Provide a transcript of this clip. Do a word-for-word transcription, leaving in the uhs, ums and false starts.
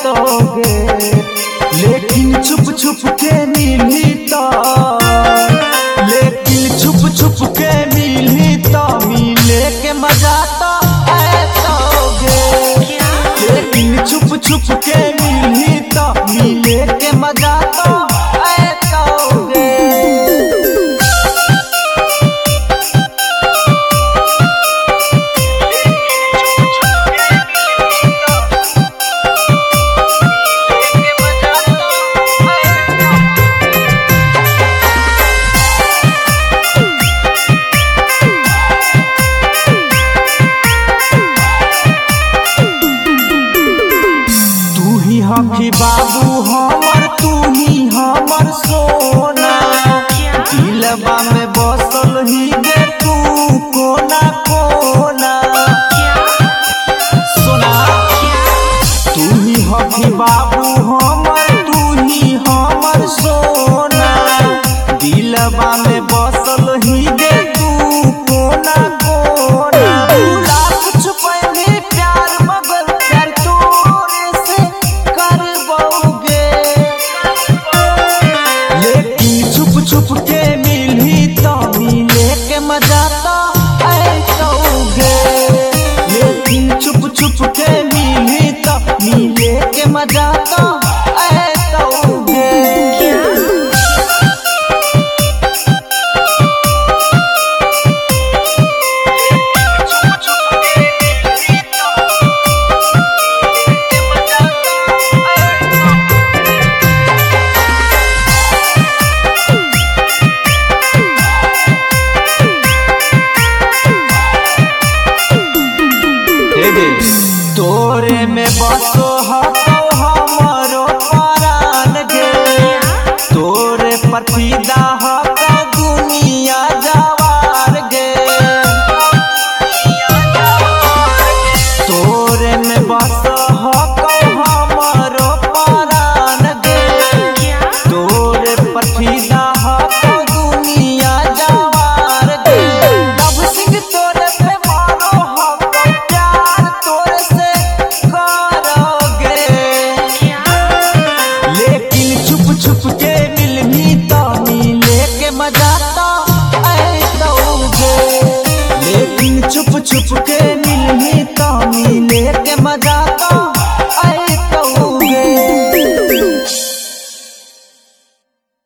ऐसोगे, लेकिन छुप छुप के मिली तो, लेकिन छुप छुप के मिली तो मिले के मजा तो ऐसोगे, लेकिन छुप छुप के मिली तो मिले के मजा तो ऐसोगे। हकी बाबू हमर तू ही हमर सोना, दिलवा में बसल ही गे तू कोना कोना। सोना तू ही हकी बाबू हमर तू ही हमर सोना, दिलवा में बसल ही गे तू कोना कोना। छुप के मिली तो मिले के मजा तो ऐसोगे, लेकिन छुप छुप के मिली तो मिले के मजा तो ऐसोगे। तोरे में बसो हतो हमरो परान गे, तोरे पर फिदा हतो दुनिया जवार गे। तोरे में बसो हतो हमरो परान गे, तोरे पर फिदा हतो दुनिया जवार गे। लव सिंह तोरे पे मारो हतो प्यार तोरे से छुप के मिलनी तो मिले के मजा तो ऐसोगे, लेकिन छुप छुप के